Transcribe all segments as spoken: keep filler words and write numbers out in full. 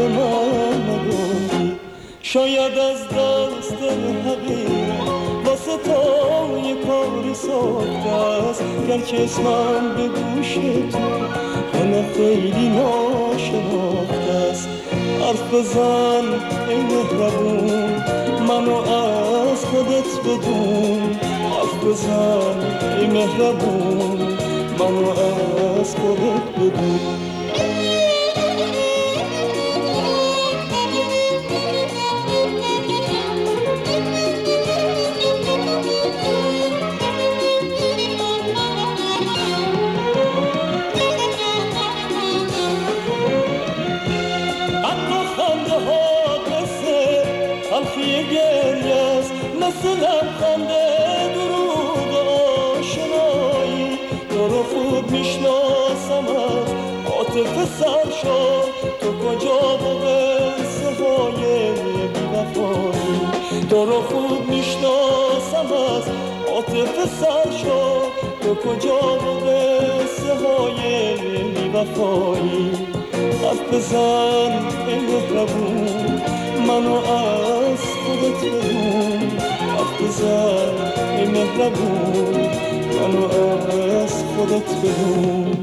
به من نگفتی، شاید از دست حقیقت واسه تو یه کاری ساخته است، گرچه اسمم به گوش تو حالا خیلی ناشناخته است. حرف بزن ای مهربون، منو از خودت بدون. حرف بزن ای مهربون، منو از خودت بدون. تلخی گریه است مثل لبخنده دروغ آشنایی، تو رو خوب میشناسم از عاطفه سر شد، تو کجا با قصه های بی‌وفایی. تو رو خوب میشناسم از عاطفه سر شد، تو کجا با قصه های بی‌وفایی. حرف بزن ای مهربون، منو از خودت بدون. حرف بزن ای مهربون، منو از خودت بدون.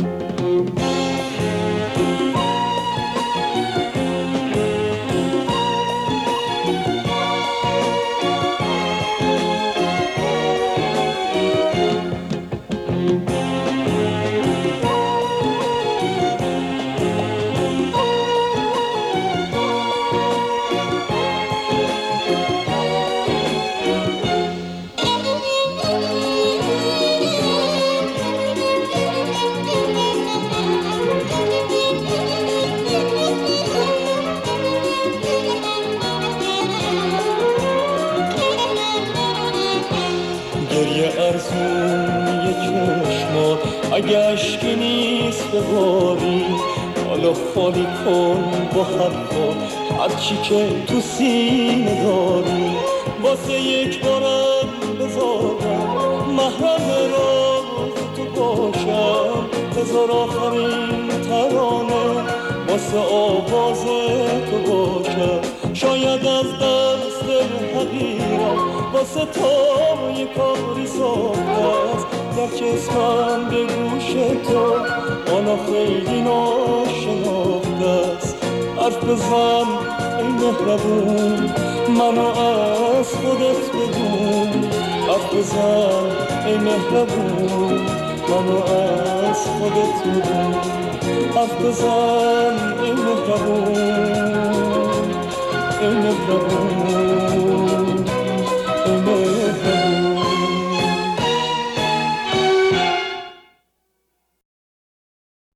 گریه ارزونی چشمات اگه عشقی نیست بباری، حالا خالی کن با حرفا هرچی که تو سینه داری. واسه یک بارم بذارم محرم راز تو باشم، بذار آخرین ترانه واسه آواز تو باشم. شاید از دست حقیقت واسه تو یه کاری ساخته است، گرچه اسمم به گوش تو آنا خیلی ناشناخته است. حرف بزن ای مهربون، منو از خودت بدون. حرف بزن ای مهربون، منو از خودت بدون. حرف بزن ای مهربون، ای مهربون.